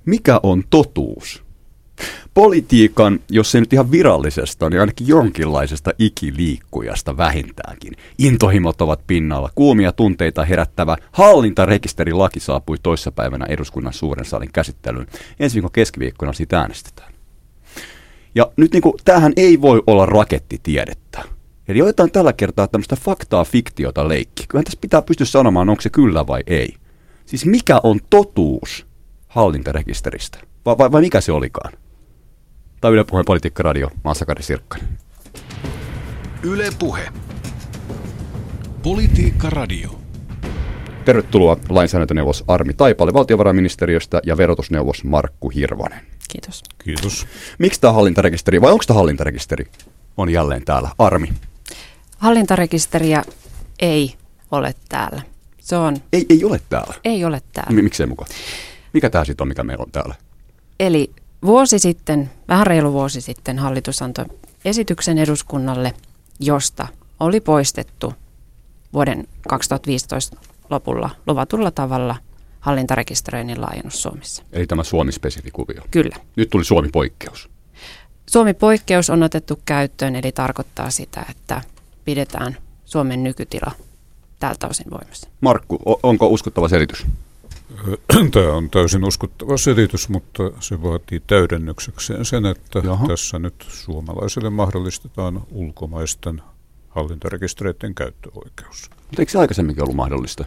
Mikä on totuus? Politiikan, jos ei nyt ihan virallisesta, niin ainakin jonkinlaisesta ikiliikkujasta vähintäänkin. Intohimot ovat pinnalla. Kuumia tunteita herättävä hallintarekisterilaki saapui toissapäivänä eduskunnan suuren salin käsittelyyn. Ensi viikon keskiviikkona siitä äänestetään. Ja nyt tämähän ei voi olla rakettitiedettä. Eli otetaan tällä kertaa tämmöistä faktaa fiktiota leikkiä. Kyllähän tässä pitää pystyä sanomaan, onko se kyllä vai ei. Siis mikä on totuus hallintarekisteristä? Vai mikä se olikaan? Tai Yle Puheen Politiikka-radio, mä oon Sakari Sirkkanen. Yle Puhe. Politiikka-radio. Tervetuloa lainsäädäntöneuvos Armi Taipale valtiovarainministeriöstä ja verotusneuvos Markku Hirvonen. Kiitos. Kiitos. Miksi tämä hallintarekisteri, vai onko tämä hallintarekisteri, on jälleen täällä? Armi. Hallintarekisteriä ei ole täällä. Se on... Ei ole täällä? Ei ole täällä. Miksei mukaan? Mikä tämä sitten on, mikä meillä on täällä? Eli vuosi sitten, vähän reilu vuosi sitten, hallitus antoi esityksen eduskunnalle, josta oli poistettu vuoden 2015 lopulla luvatulla tavalla hallintarekisteröinnin laajennus Suomessa. Eli tämä Suomi-spesifikuvio. Kyllä. Nyt tuli Suomi-poikkeus. Suomi-poikkeus on otettu käyttöön, eli tarkoittaa sitä, että pidetään Suomen nykytila tältä osin voimassa. Markku, onko uskottava selitys? Tämä on täysin uskottava selitys, mutta se vaatii täydennyksekseen sen, että tässä nyt suomalaisille mahdollistetaan ulkomaisten hallintarekistereiden käyttöoikeus. Mutta eikö se aikaisemminkin ollut mahdollista?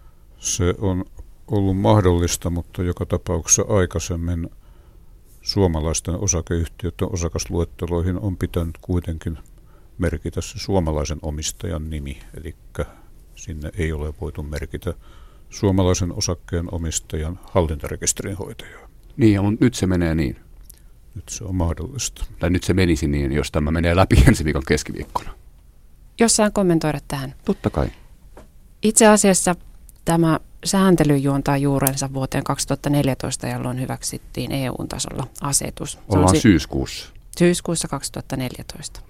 Se on ollut mahdollista, mutta joka tapauksessa aikaisemmin suomalaisten osakeyhtiöiden osakasluetteloihin on pitänyt kuitenkin merkitä se suomalaisen omistajan nimi, eli sinne ei ole voitu merkitä suomalaisen osakkeen omistajan hallintarekisterin hoitajaa. Niin, mutta nyt se menee niin. Nyt se on mahdollista. Tai nyt se menisi niin, jos tämä menee läpi ensi viikon keskiviikkona. Jos saan kommentoida tähän. Totta kai. Itse asiassa tämä sääntely juontaa juurensa vuoteen 2014, jolloin hyväksyttiin EU-tasolla asetus. Ollaan syyskuussa. Syyskuussa 2014.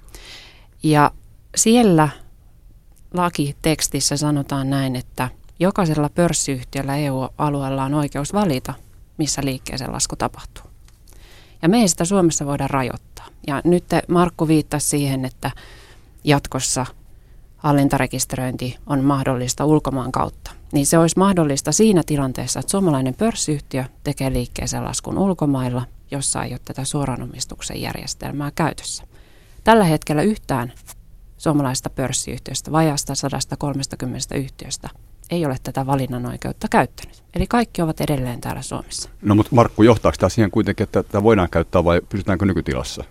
Ja siellä lakitekstissä sanotaan näin, että jokaisella pörssiyhtiöllä EU-alueella on oikeus valita, missä liikkeeseen lasku tapahtuu. Ja me ei sitä Suomessa voida rajoittaa. Ja nyt Markku viittasi siihen, että jatkossa hallintarekisteröinti on mahdollista ulkomaan kautta. Niin se olisi mahdollista siinä tilanteessa, että suomalainen pörssiyhtiö tekee liikkeeseen laskun ulkomailla, jossa ei ole tätä suoranomistuksen järjestelmää käytössä. Tällä hetkellä yhtään suomalaisesta pörssiyhtiöstä, vajaasta 130 yhtiöstä, ei ole tätä valinnan oikeutta käyttänyt. Eli kaikki ovat edelleen täällä Suomessa. No mutta Markku, johtaako tämä siihen kuitenkin, että tätä voidaan käyttää vai pysytäänkö nykytilassa?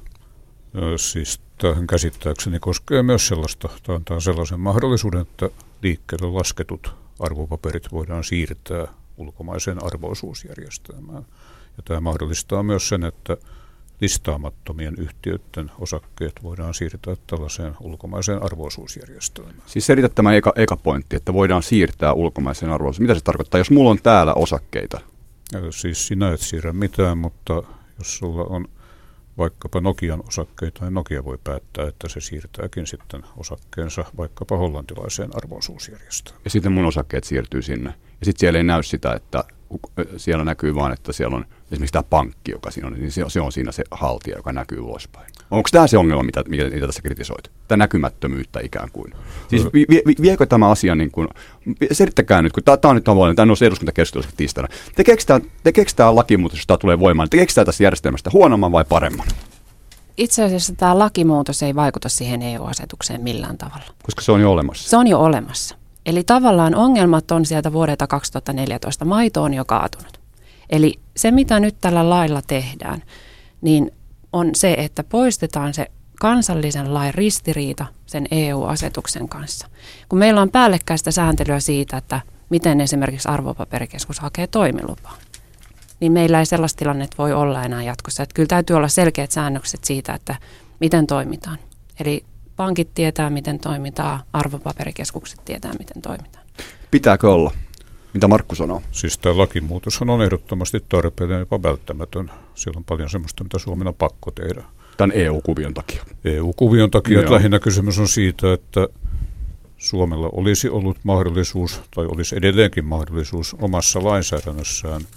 Siis tähän käsittääkseni koskee myös sellaista, tämä antaa sellaisen mahdollisuuden, että liikkeelle lasketut arvopaperit voidaan siirtää ulkomaiseen arvo-osuusjärjestelmään. Ja tämä mahdollistaa myös sen, että listaamattomien yhtiöiden osakkeet voidaan siirtää tällaiseen ulkomaiseen arvo-osuusjärjestelmään. Siis selitä tämä eka pointti, että voidaan siirtää ulkomaiseen arvo-osuusjärjestelmään. Mitä se tarkoittaa, jos mulla on täällä osakkeita? Siis sinä et siirrä mitään, mutta jos sulla on vaikkapa Nokian osakkeita, niin Nokia voi päättää, että se siirtääkin sitten osakkeensa vaikkapa hollantilaiseen arvo-osuusjärjestelmään. Ja sitten mun osakkeet siirtyy sinne. Ja sitten siellä ei näy sitä, että siellä näkyy vaan, että siellä on esimerkiksi tämä pankki, joka siinä on, niin se on siinä se haltija, joka näkyy ulospäin. Onko tämä se ongelma, mitä tässä kritisoit? Tämä näkymättömyyttä ikään kuin. Siis viekö tämä asia, niin kuin, selittäkää nyt, kun tämä on nyt tavallaan, tämä nousi eduskuntakeskustelussa tiistaina. Tekeekö tämä lakimuutos, jos tämä tulee voimaan, tekeekö tämä tästä järjestelmästä huonomman vai paremman? Itse asiassa tämä lakimuutos ei vaikuta siihen EU-asetukseen millään tavalla. Koska se on jo olemassa. Se on jo olemassa. Eli tavallaan ongelmat on sieltä vuodelta 2014. Maito on jo kaatunut. Eli se, mitä nyt tällä lailla tehdään, niin on se, että poistetaan se kansallisen lain ristiriita sen EU-asetuksen kanssa. Kun meillä on päällekkäistä sääntelyä siitä, että miten esimerkiksi arvopaperikeskus hakee toimilupaa, niin meillä ei sellaista tilannetta voi olla enää jatkossa. Että kyllä täytyy olla selkeät säännökset siitä, että miten toimitaan. Eli pankit tietää, miten toimitaan, arvopaperikeskukset tietää, miten toimitaan. Pitääkö olla? Mitä Markku sanoo? Siis tämä lakimuutoshan on ehdottomasti tarpeellinen ja jopa välttämätön. Siellä on paljon sellaista, mitä Suomen on pakko tehdä. Tämän EU-kuvion takia. EU-kuvion takia. Että lähinnä kysymys on siitä, että Suomella olisi ollut mahdollisuus, tai olisi edelleenkin mahdollisuus omassa lainsäädännössään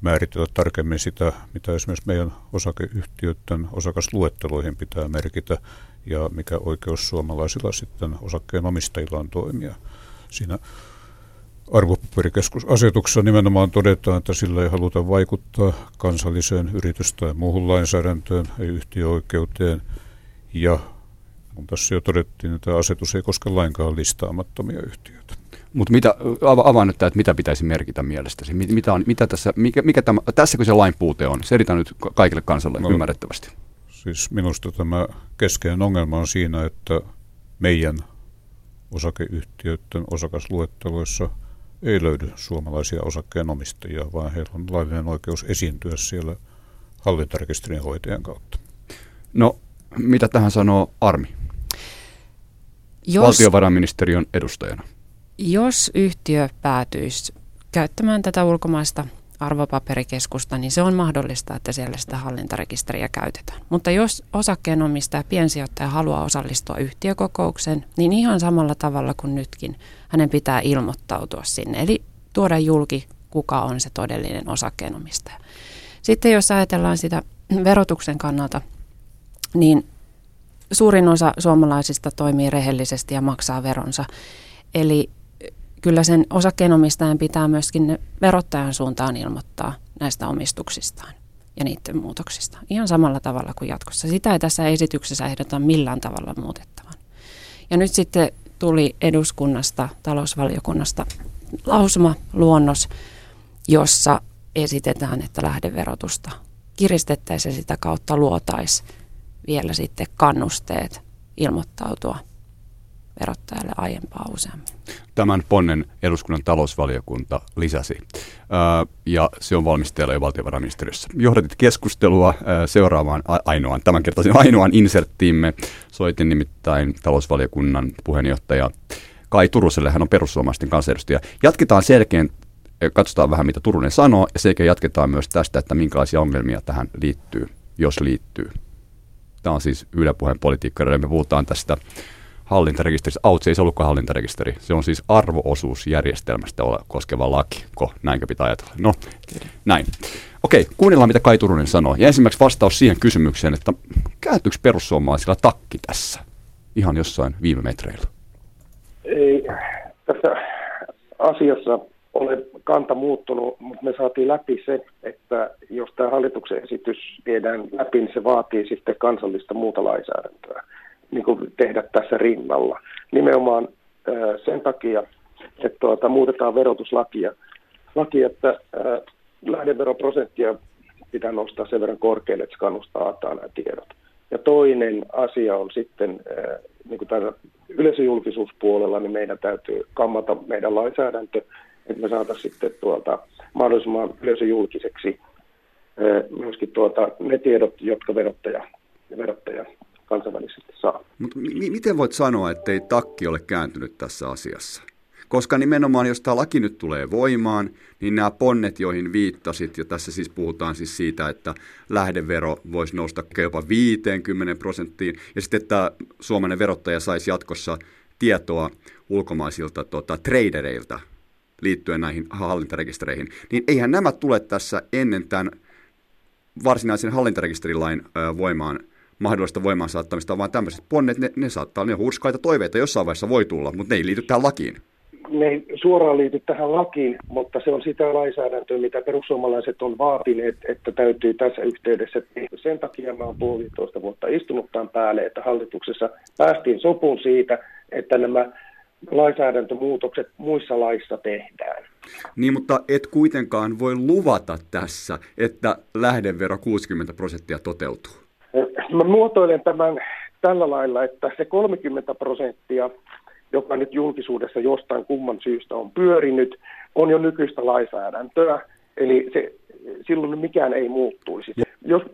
määritellä tarkemmin sitä, mitä esimerkiksi meidän osakeyhtiöiden osakasluetteloihin pitää merkitä ja mikä oikeus suomalaisilla sitten osakkeenomistajilla on toimia. Siinä arvopaperikeskusasetuksessa nimenomaan todetaan, että sillä ei haluta vaikuttaa kansalliseen yritys- tai muuhun lainsäädäntöön, ei yhtiöoikeuteen. Ja kun tässä jo todettiin, että asetus ei koske lainkaan listaamattomia yhtiöitä. Mutta avaa nyt tämä, että mitä pitäisi merkitä mielestäsi? Tässäkö se lain puute on? Selitä nyt kaikille kansalle ymmärrettävästi. Siis minusta tämä keskeinen ongelma on siinä, että meidän osakeyhtiöiden osakasluetteloissa ei löydy suomalaisia osakkeenomistajia, vaan heillä on laillinen oikeus esiintyä siellä hallintarekisterin hoitajan kautta. No, mitä tähän sanoo Armi, valtiovarainministeriön edustajana? Jos yhtiö päätyisi käyttämään tätä ulkomaista arvopaperikeskusta, niin se on mahdollista, että siellä sitä hallintarekisteriä käytetään. Mutta jos osakkeenomistaja, piensijoittaja haluaa osallistua yhtiökokoukseen, niin ihan samalla tavalla kuin nytkin hänen pitää ilmoittautua sinne. Eli tuoda julki, kuka on se todellinen osakkeenomistaja. Sitten jos ajatellaan sitä verotuksen kannalta, niin suurin osa suomalaisista toimii rehellisesti ja maksaa veronsa. Eli kyllä sen osakkeenomistajan pitää myöskin verottajan suuntaan ilmoittaa näistä omistuksistaan ja niiden muutoksista. Ihan samalla tavalla kuin jatkossa. Sitä ei tässä esityksessä ehdota millään tavalla muutettavan. Ja nyt sitten tuli eduskunnasta, talousvaliokunnasta lausumaluonnos, jossa esitetään, että lähdeverotusta kiristettäisiin ja sitä kautta luotaisiin vielä sitten kannusteet ilmoittautua verottajalle aiempaa useammin. Tämän ponnen eduskunnan talousvaliokunta lisäsi ja se on valmisteilla jo valtiovarainministeriössä. Johdatit keskustelua seuraavaan tämänkertaisen ainoan inserttiimme. Soitin nimittäin talousvaliokunnan puheenjohtaja Kaj Turuselle, hän on perussuomalaisten kansanedustaja. Jatketaan selkeän, katsotaan vähän mitä Turunen sanoo ja selkeän jatketaan myös tästä, että minkälaisia ongelmia tähän liittyy, jos liittyy. Tämä on siis Yle Puheen politiikka, me puhutaan tästä hallintarekisteristä. Se ei se ollutkaan hallintarekisteri. Se on siis arvo-osuusjärjestelmästä koskeva laki. Näinkö pitää ajatella? No, näin. Okei, kuunnellaan mitä Kaj Turunen sanoo. Ja ensimmäiseksi vastaus siihen kysymykseen, että kääntyykö perussuomalaisilla takki tässä? Ihan jossain viime metreillä. Ei tässä asiassa ole kanta muuttunut, mutta me saatiin läpi se, että jos tämä hallituksen esitys viedään läpi, niin se vaatii sitten kansallista muuta lainsäädäntöä niin kuin tehdä tässä rinnalla. Nimenomaan sen takia, että muutetaan verotuslakia, että lähdeveroprosenttia pitää nostaa sen verran korkealle, että se kannustaa antaa nämä tiedot. Ja toinen asia on sitten, niin kuin täällä yleisöjulkisuuspuolella, niin meidän täytyy kammata meidän lainsäädäntö, että me saataisiin sitten mahdollisimman yleisöjulkiseksi myöskin ne tiedot, jotka verottaja kansainvälisesti saa. Mutta miten voit sanoa, ettei takki ole kääntynyt tässä asiassa? Koska nimenomaan, jos tämä laki nyt tulee voimaan, niin nämä ponnet, joihin viittasit, ja tässä siis puhutaan siis siitä, että lähdevero voisi nousta jopa 50%, ja sitten, että suomalainen verottaja saisi jatkossa tietoa ulkomaisilta tradereilta liittyen näihin hallintarekistereihin, niin eihän nämä tule tässä ennen tämän varsinaisen hallintarekisterilain mahdollista voimaan saattamista, vaan tämmöiset ponnet, ne saattaa olla hurskaita toiveita, jossain vaiheessa voi tulla, mutta ne ei liity tähän lakiin. Ne ei suoraan liity tähän lakiin, mutta se on sitä lainsäädäntöä, mitä perussuomalaiset on vaatineet, että täytyy tässä yhteydessä tehdä. Sen takia mä oon 1,5 vuotta istunut tämän päälle, että hallituksessa päästiin sopuun siitä, että nämä lainsäädäntömuutokset muissa laissa tehdään. Niin, mutta et kuitenkaan voi luvata tässä, että lähdevero 60% toteutuu. Mä muotoilen tämän tällä lailla, että se 30%, joka nyt julkisuudessa jostain kumman syystä on pyörinyt, on jo nykyistä lainsäädäntöä, eli silloin mikään ei muuttuisi. Jos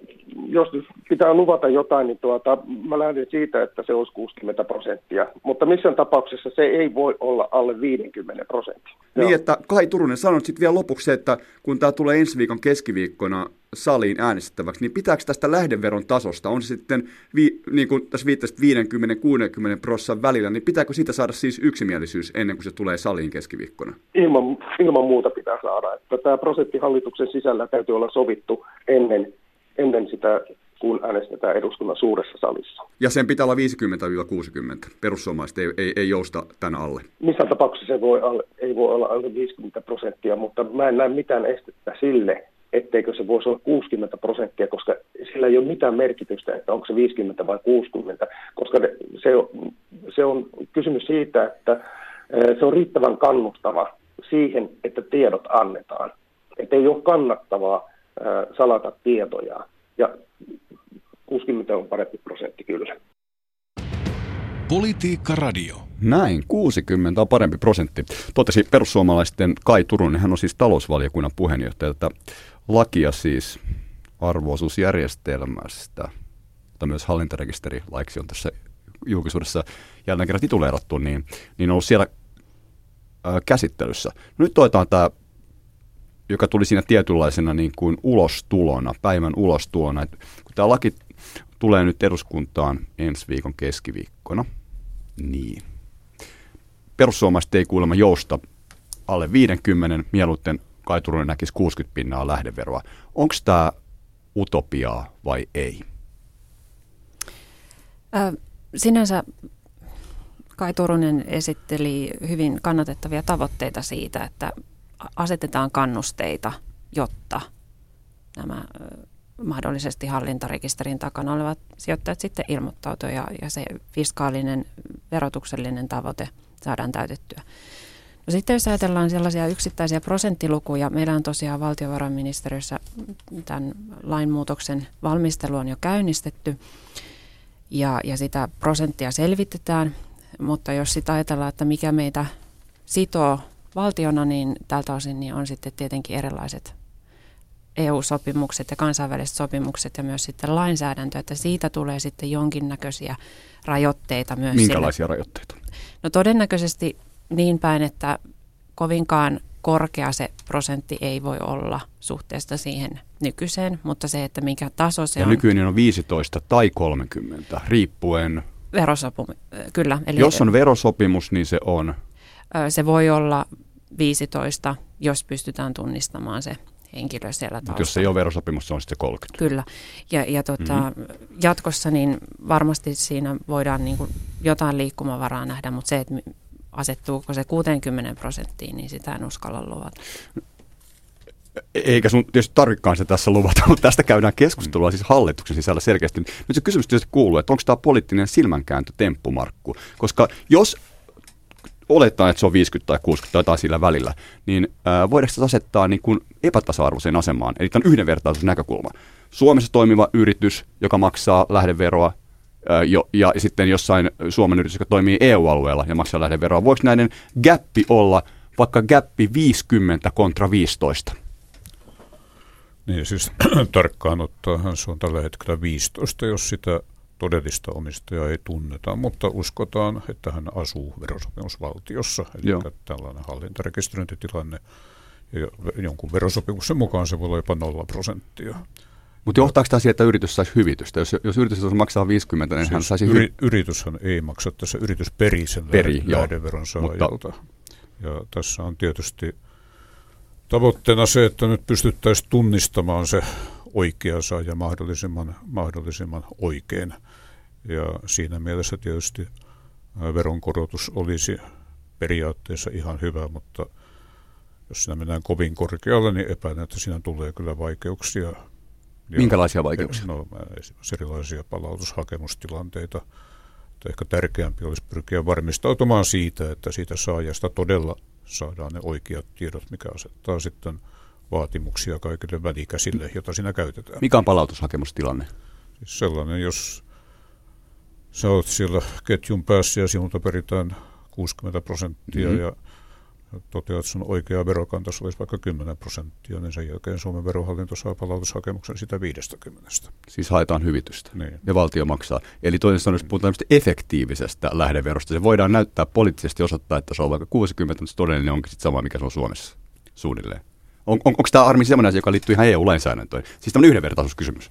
jos pitää luvata jotain, niin mä lähden siitä, että se olisi 60%. Mutta missään tapauksessa se ei voi olla alle 50%. Niin, että Kai Turunen, sanot sitten vielä lopuksi, että kun tämä tulee ensi viikon keskiviikkona saliin äänestettäväksi, niin pitääkö tästä lähdeveron tasosta, on se sitten, niin kuin tässä viittasit 50-60% välillä, niin pitääkö siitä saada siis yksimielisyys ennen kuin se tulee saliin keskiviikkona? Ilman muuta pitää saada. Että tämä prosentti hallituksen sisällä täytyy olla sovittu ennen sitä, kun äänestetään eduskunnan suuressa salissa. Ja sen pitää olla 50-60%. Perussuomalaiset ei jousta tämän alle. Missään tapauksessa ei voi olla alle 50%, mutta mä en näe mitään estettä sille, etteikö se voisi olla 60%, koska sillä ei ole mitään merkitystä, että onko se 50 vai 60, koska se on kysymys siitä, että se on riittävän kannustava siihen, että tiedot annetaan. Että ei ole kannattavaa salata tietoja, ja 60 on parempi prosentti kyllä. Politiikka Radio. Näin, 60 on parempi prosentti. Totesi perussuomalaisten Kai Turunen, hän on siis talousvaliokunnan puheenjohtaja. Tätä lakia siis arvo-osuusjärjestelmästä, mutta myös hallintarekisterilaiksi on tässä julkisuudessa jälleen kerran tituleerattu, niin on ollut siellä käsittelyssä. Nyt otetaan tämä, joka tuli siinä tietynlaisena niin kuin ulostulona, päivän ulostulona. Että kun tämä laki tulee nyt eduskuntaan ensi viikon keskiviikkona, niin perussuomalaiset ei kuulemma jousta alle 50, mieluiten Kai Turunen näkisi 60% lähdeveroa. Onko tämä utopiaa vai ei? Sinänsä Kai Turunen esitteli hyvin kannatettavia tavoitteita siitä, että asetetaan kannusteita, jotta nämä mahdollisesti hallintarekisterin takana olevat sijoittajat sitten ilmoittautuvat ja se fiskaalinen verotuksellinen tavoite saadaan täytettyä. No sitten jos ajatellaan sellaisia yksittäisiä prosenttilukuja, meillä on tosiaan valtiovarainministeriössä tämän lainmuutoksen valmistelu on jo käynnistetty ja sitä prosenttia selvitetään, mutta jos sitten ajatellaan, että mikä meitä sitoo valtiona, niin tältä osin niin on sitten tietenkin erilaiset EU-sopimukset ja kansainväliset sopimukset ja myös sitten lainsäädäntö, että siitä tulee sitten jonkinnäköisiä rajoitteita myös. Minkälaisia rajoitteita? No todennäköisesti niin päin, että kovinkaan korkea se prosentti ei voi olla suhteesta siihen nykyiseen, mutta se, että mikä taso se on. Ja nykyinen on 15 tai 30, riippuen. Kyllä. Eli jos on verosopimus, niin se on? Se voi olla 15, jos pystytään tunnistamaan se henkilö siellä taustalla. Mutta jos ei ole verosopimus, se on sitten 30. Kyllä. Ja jatkossa niin varmasti siinä voidaan niin kuin jotain liikkumavaraa nähdä, mutta se, että asettuuko se 60%, niin sitä en uskalla luvata. Eikä sun tietysti tarvitsekaan se tässä luvata, mutta tästä käydään keskustelua siis hallituksen sisällä selkeästi. Nyt se kysymys tietysti kuuluu, että onko tämä poliittinen silmänkääntötemppu, Markku? Koska jos oletetaan, että se on 50 tai 60 tai jotain sillä välillä, niin voidaanko se asettaa niin kuin epätasa-arvoiseen asemaan, eli tämän yhdenvertaisuusnäkökulma. Suomessa toimiva yritys, joka maksaa lähdeveroa, ja sitten jossain Suomen yritys, joka toimii EU-alueella ja maksaa lähdeveroa, voiko näiden gappi olla vaikka gappi 50 kontra 15? Niin siis tarkkaan ottaenhan se on tällä hetkellä 15, jos sitä todellista omistajaa ei tunneta, mutta uskotaan, että hän asuu verosopimusvaltiossa, eli tällainen hallintarekisteröintitilanne, ja jonkun verosopimuksen mukaan se voi olla jopa 0%. Mutta johtaako tämä siihen, että yritys saisi hyvitystä? Jos yritys maksaa 50, niin siis hän saisi yrityshän ei maksa, tässä yritys perii sen lähdeveron saajalta. Ja tässä on tietysti tavoitteena se, että nyt pystyttäisiin tunnistamaan se oikea saaja mahdollisimman oikein. Ja siinä mielessä tietysti veronkorotus olisi periaatteessa ihan hyvä, mutta jos siinä mennään kovin korkealle, niin epäilen, että siinä tulee kyllä vaikeuksia. Minkälaisia vaikeuksia? No, esimerkiksi erilaisia palautushakemustilanteita. Ehkä tärkeämpi olisi pyrkiä varmistautumaan siitä, että siitä saajasta todella saadaan ne oikeat tiedot, mikä asettaa sitten vaatimuksia kaikille välikäsille, jota siinä käytetään. Mikä on palautushakemustilanne? Siis sellainen, jos sä oot siellä ketjun päässä ja sinulta peritään 60% ja toteaa, että sun oikea verokanta olisi vaikka 10%, niin sen jälkeen Suomen verohallinto saa palautushakemuksen sitä 50%. Siis haetaan hyvitystä Niin. ja valtio maksaa. Eli toisin sanoen, jos puhutaan efektiivisestä lähdeverosta, se voidaan näyttää poliittisesti osoittaa, että se on vaikka 60, mutta todellinen onkin sitten sama, mikä se on Suomessa suunnilleen. Onko tämä, Armi, sellainen asia, joka liittyy ihan EU-lainsäädäntöön? Siis tämmöinen yhdenvertaisuuskysymys.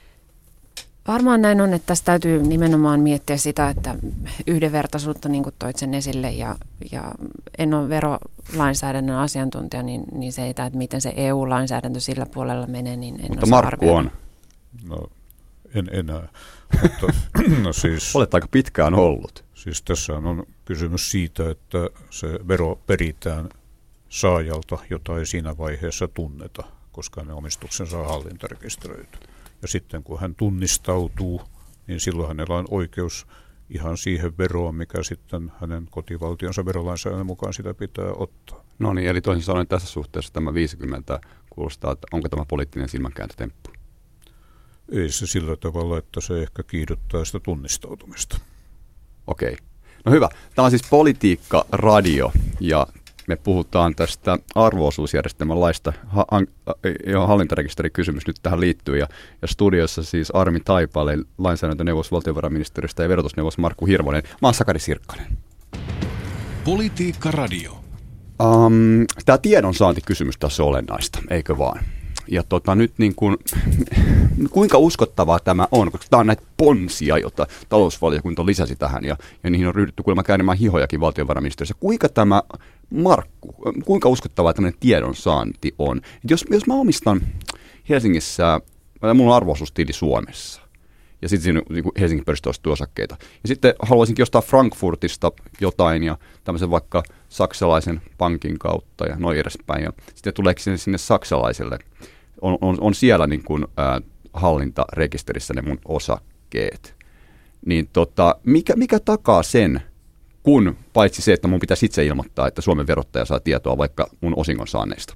Varmaan näin on, että tässä täytyy nimenomaan miettiä sitä, että yhdenvertaisuutta, niin kuin toit sen esille, ja en ole verolainsäädännön asiantuntija, niin se, että miten se EU-lainsäädäntö sillä puolella menee, niin en Mutta osaa Markku arvioida. on. No, en enää. Mutta, no siis, Olet aika pitkään ollut. siis tässä on kysymys siitä, että se vero peritään saajalta, jota ei siinä vaiheessa tunneta, koska ne omistuksensa on hallintarekisteröity. Ja sitten kun hän tunnistautuu, niin silloin hänellä on oikeus ihan siihen veroon, mikä sitten hänen kotivaltionsa verolainsäädännön mukaan sitä pitää ottaa. No niin, eli toisin sanoen tässä suhteessa tämä 50 kuulostaa, että onko tämä poliittinen silmänkääntötemppu? Ei se sillä tavalla, että se ehkä kiihdyttää sitä tunnistautumista. Okei. No hyvä. Tämä on siis Politiikka Radio ja me puhutaan tästä arvo-osuusjärjestelmän laista, johon hallintarekisterikysymys nyt tähän liittyy. Ja studiossa siis Armi Taipale, lainsäädäntöneuvos valtiovarainministeriöstä ja verotusneuvos Markku Hirvonen. Mä oon Sakari Sirkkanen. Politiikka Radio. Tämä tiedonsaantikysymys tässä on olennaista, eikö vaan? Ja nyt niin kuin, kuinka uskottavaa tämä on, koska tämä on näitä ponsia, joita talousvaliokunta lisäsi tähän ja niihin on ryhdytty kuulemma käännemään hihojakin valtiovarainministeriössä. Kuinka tämä, Markku, kuinka uskottavaa tämmöinen tiedonsaanti on? Jos mä omistan Helsingissä, mulla on arvo-osuustili Suomessa ja sitten siinä niin Helsingin pörssistä ostettu osakkeita. Ja sitten haluaisinkin ostaa Frankfurtista jotain ja tämmöisen vaikka saksalaisen pankin kautta ja noin edespäin. Ja sitten tuleeko sinne saksalaiselle, on siellä niin kuin, hallintarekisterissä ne mun osakkeet. Niin mikä takaa sen, kun paitsi se, että mun pitäisi itse ilmoittaa, että Suomen verottaja saa tietoa vaikka mun osingon saanneista?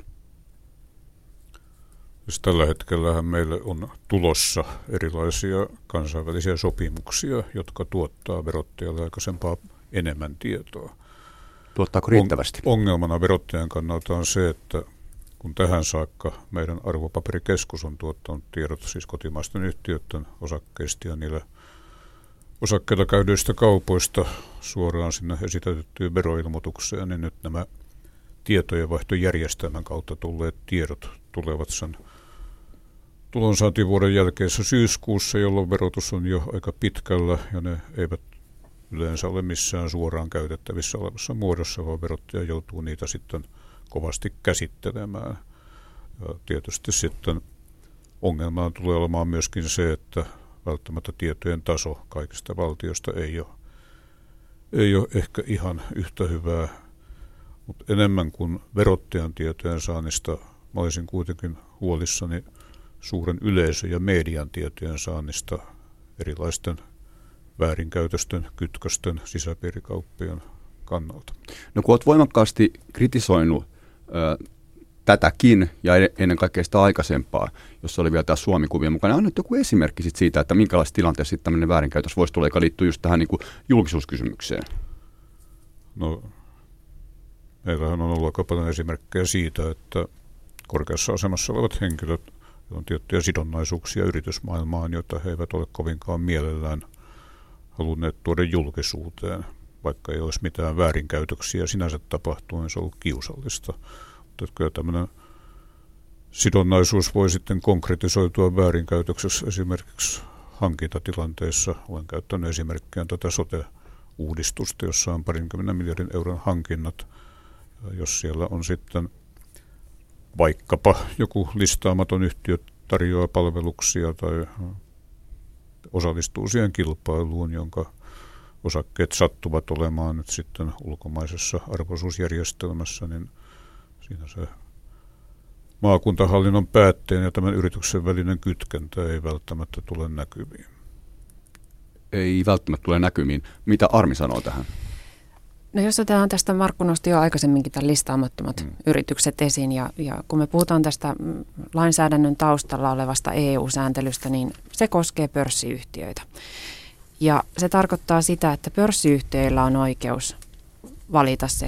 Tällä hetkellähän meille on tulossa erilaisia kansainvälisiä sopimuksia, jotka tuottaa verottajalle aikaisempaa enemmän tietoa. Tuottaako riittävästi? Ongelmana verottajan kannalta on se, että kun tähän saakka meidän arvopaperikeskus on tuottanut tiedot siis kotimaisten yhtiöiden osakkeista ja niillä osakkeilla käydyistä kaupoista suoraan sinne esitettyyn veroilmoitukseen, niin nyt nämä tietojenvaihtojärjestelmän kautta tulleet tiedot tulevat sen tulonsaantivuoden jälkeisessä syyskuussa, jolloin verotus on jo aika pitkällä ja ne eivät yleensä ole missään suoraan käytettävissä olevassa muodossa, vaan verottaja joutuu niitä sitten kovasti käsittelemään. Ja tietysti sitten ongelmaan tulee olemaan myöskin se, että välttämättä tietojen taso kaikista valtioista ei ole ehkä ihan yhtä hyvää, mutta enemmän kuin verottajan tietojen saannista mä olisin kuitenkin huolissani suuren yleisön ja median tietojen saannista erilaisten väärinkäytösten, kytkösten, sisäpiirikauppien kannalta. No kun olet voimakkaasti kritisoinut tätäkin ja ennen kaikkea sitä aikaisempaa, jossa oli vielä tämä Suomi-kuvien mukana, anna joku esimerkki siitä, että minkälaisessa tilanteessa sitten tämmöinen väärinkäytös voisi tulla, joka liittyy just tähän niin kuin julkisuuskysymykseen? No, meillähän on ollut aika paljon esimerkkejä siitä, että korkeassa asemassa olevat henkilöt on tiettyjä sidonnaisuuksia yritysmaailmaan, joita he eivät ole kovinkaan mielellään halunneet tuoda julkisuuteen, vaikka ei olisi mitään väärinkäytöksiä sinänsä tapahtuu, niin se on ollut kiusallista. Mutta kyllä tämmöinen sidonnaisuus voi sitten konkretisoitua väärinkäytöksessä esimerkiksi hankintatilanteissa. Olen käyttänyt esimerkkiä tätä sote-uudistusta, jossa on 20 miljardin euron hankinnat. Ja jos siellä on sitten vaikkapa joku listaamaton yhtiö tarjoaa palveluksia tai osallistuu siihen kilpailuun, jonka osakkeet sattuvat olemaan nyt sitten ulkomaisessa arvo-osuusjärjestelmässä, niin siinä se maakuntahallinnon päätteen ja tämän yrityksen välinen kytkentä ei välttämättä tule näkyviin. Ei välttämättä tule näkymiin. Mitä Armi sanoo tähän? No jos otetaan tästä, Markku nosti jo aikaisemminkin tämän listaamattomat yritykset esiin, ja kun me puhutaan tästä lainsäädännön taustalla olevasta EU-sääntelystä, niin se koskee pörssiyhtiöitä. Ja se tarkoittaa sitä, että pörssiyhtiöillä on oikeus valita se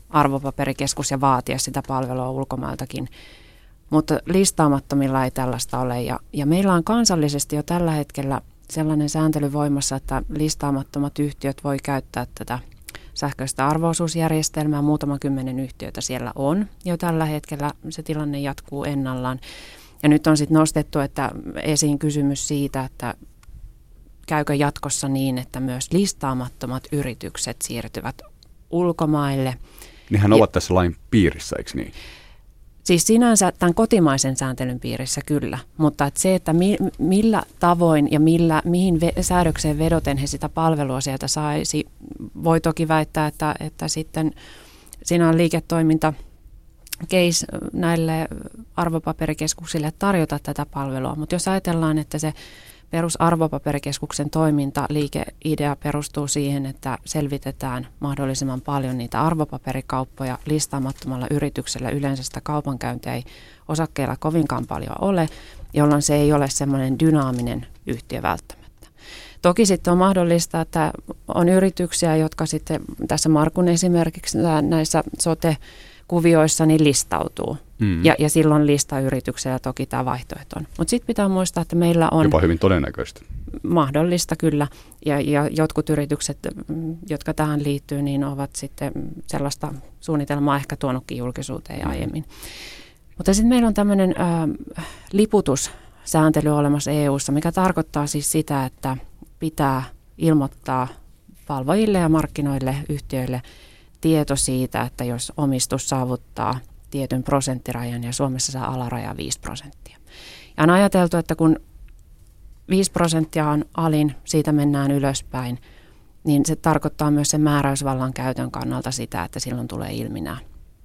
arvopaperikeskus ja vaatia sitä palvelua ulkomailtakin. Mutta listaamattomilla ei tällaista ole ja meillä on kansallisesti jo tällä hetkellä sellainen sääntely voimassa, että listaamattomat yhtiöt voi käyttää tätä sähköistä arvo-osuusjärjestelmää. Muutama 10 yhtiötä siellä on jo tällä hetkellä. Se tilanne jatkuu ennallaan. Ja nyt on sitten nostettu esiin kysymys siitä, että käykö jatkossa niin, että myös listaamattomat yritykset siirtyvät ulkomaille. Nehän ovat tässä lain piirissä, eikö niin? Siis sinänsä tämän kotimaisen sääntelyn piirissä kyllä, mutta että millä tavoin ja mihin säädökseen vedoten he sitä palvelua sieltä saisi, voi toki väittää, että sitten siinä on liiketoiminta case näille arvopaperikeskuksille tarjota tätä palvelua, mutta jos ajatellaan, että se perusarvopaperikeskuksen toiminta, liikeidea perustuu siihen, että selvitetään mahdollisimman paljon niitä arvopaperikauppoja listaamattomalla yrityksellä. Yleensä sitä kaupankäyntiä ei osakkeilla kovinkaan paljon ole, jolloin se ei ole semmoinen dynaaminen yhtiö välttämättä. Toki sitten on mahdollista, että on yrityksiä, jotka sitten tässä Markun esimerkiksi näissä sote-kuvioissa niin listautuu. Ja silloin listayrityksellä toki tämä vaihtoehto on. Mutta sitten pitää muistaa, että meillä on jopa hyvin todennäköistä. Mahdollista kyllä. Ja jotkut yritykset, jotka tähän liittyy, niin ovat sitten sellaista suunnitelmaa ehkä tuonutkin julkisuuteen aiemmin. Mutta sitten meillä on tämmöinen liputussääntely olemassa EU:ssa, mikä tarkoittaa siis sitä, että pitää ilmoittaa valvojille ja markkinoille, yhtiöille tieto siitä, että jos omistus saavuttaa tietyn prosenttirajan ja Suomessa saa alaraja 5%. Ja on ajateltu, että kun 5% on alin, siitä mennään ylöspäin, niin se tarkoittaa myös sen määräysvallan käytön kannalta sitä, että silloin tulee ilmi nämä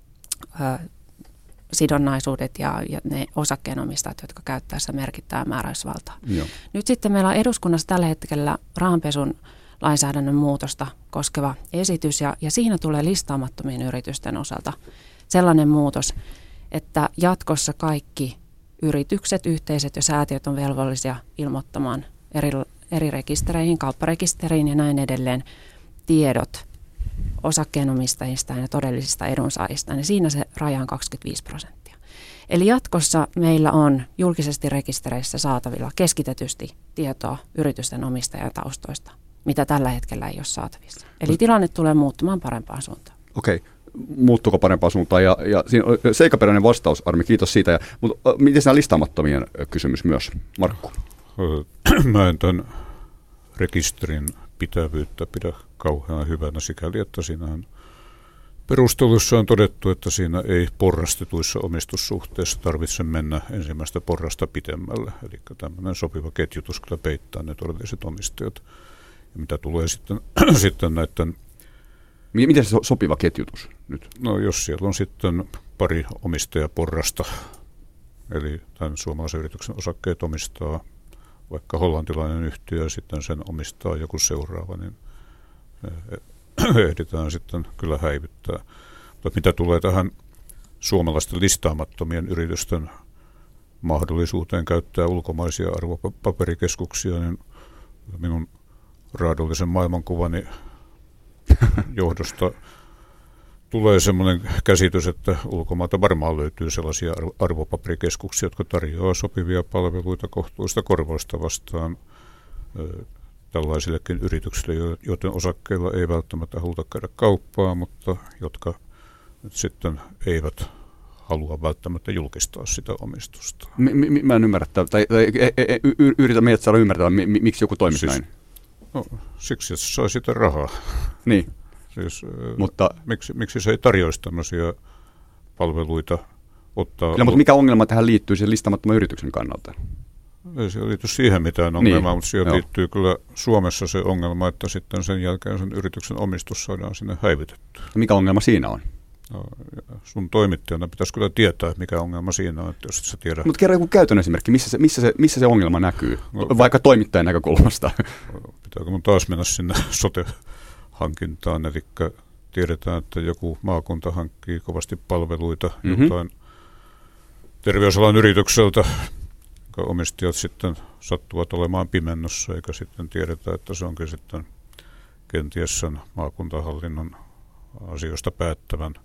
sidonnaisuudet ja ne osakkeenomistajat, jotka käyttäessä merkittää määräysvaltaa. Joo. Nyt sitten meillä on eduskunnassa tällä hetkellä rahanpesun lainsäädännön muutosta koskeva esitys ja siinä tulee listaamattomien yritysten osalta sellainen muutos, että jatkossa kaikki yritykset, yhteisöt ja säätiöt on velvollisia ilmoittamaan eri rekistereihin, kaupparekisteriin ja näin edelleen tiedot osakkeenomistajistaan ja todellisista edunsaajistaan. Ja siinä se raja on 25%. Eli jatkossa meillä on julkisesti rekistereissä saatavilla keskitetysti tietoa yritysten omistajataustoista, mitä tällä hetkellä ei ole saatavissa. Eli tilanne tulee muuttumaan parempaan suuntaan. Okei. Muuttuuko parempaan suuntaan? Ja siinä on seikkaperäinen vastaus, Armi, kiitos siitä. Mutta miten nämä listaamattomien kysymys myös, Markku? Mä en tämän rekisterin pitävyyttä pidä kauhean hyvänä sikäli, että siinähän perustelussa on todettu, että siinä ei porrastetuissa omistussuhteissa tarvitse mennä ensimmäistä porrasta pitemmälle. Eli tämmöinen sopiva ketjutus kyllä peittää ne todelliset omistajat. Ja mitä tulee sitten näiden... Miten se sopiva ketjutus nyt? No jos siellä on sitten pari omistajaporrasta, eli tämän suomalaisen yrityksen osakkeet omistaa vaikka hollantilainen yhtiö ja sitten sen omistaa joku seuraava, niin ehditään sitten kyllä häivyttää. Mutta mitä tulee tähän suomalaisten listaamattomien yritysten mahdollisuuteen käyttää ulkomaisia arvopaperikeskuksia, niin minun raadollisen maailmankuvani johdosta tulee semmoinen käsitys, että ulkomailta varmaan löytyy sellaisia arvopaperikeskuksia, jotka tarjoaa sopivia palveluita kohtuullista korvausta vastaan tällaisillekin yrityksille, joiden osakkeilla ei välttämättä haluta käydä kauppaa, mutta jotka nyt sitten eivät halua välttämättä julkistaa sitä omistusta. Mä en ymmärrä, tai yritän meidät saada ymmärtää, miksi joku toimisi näin. No, siksi, että se sai sitä rahaa. Niin. Siis, mutta miksi se ei tarjoisi tämmöisiä palveluita ottaa? Mutta mikä ongelma tähän liittyy sen listaamattoman yrityksen kannalta? Ei se liity siihen mitään ongelmaa, mutta siihen liittyy kyllä Suomessa se ongelma, että sitten sen jälkeen sen yrityksen omistus saadaan sinne häivytettyä. Mikä ongelma siinä on? No, sun toimittajana pitäisi kyllä tietää, mikä ongelma siinä on, että jos et sä tiedä. Mutta kerran joku käytön esimerkki, missä se ongelma näkyy, vaikka toimittajan näkökulmasta? Pitääkö mun taas mennä sinne sote-hankintaan, eli tiedetään, että joku maakunta hankkii kovasti palveluita jotain terveysalan yritykseltä, jonka omistajat sitten sattuvat olemaan pimennossa, eikä sitten tiedetä, että se onkin sitten kenties sen maakuntahallinnon asioista päättävän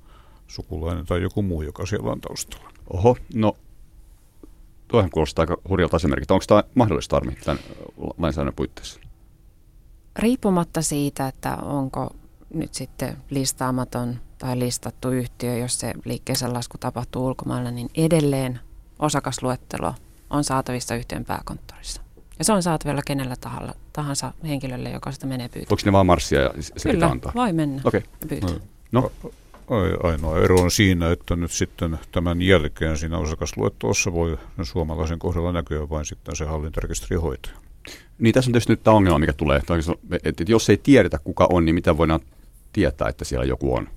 sukulainen tai joku muu, joka siellä on taustalla. Oho, no tuohan kuulostaa aika hurjalta asiamerkiltä. Onko tämä mahdollista, Armi, tämän lainsäädännön puitteissa? Riippumatta siitä, että onko nyt sitten listaamaton tai listattu yhtiö, jos se liikkeensä lasku tapahtuu ulkomailla, niin edelleen osakasluettelo on saatavissa yhtiön pääkonttorissa. Ja se on saatavilla kenellä tahansa henkilölle, joka sitä menee pyytämään. Voiko ne vaan marssia ja se pitää antaa? Voi mennä pyytää. No. Ainoa ero on siinä, että nyt sitten tämän jälkeen siinä osakasluettelossa voi suomalaisen kohdalla näkyä vain sitten se hallintarekisterin hoitaja. Niin tässä on tietysti nyt tämä ongelma, mikä tulee. Että jos ei tiedetä, kuka on, niin miten voidaan tietää, että siellä joku on?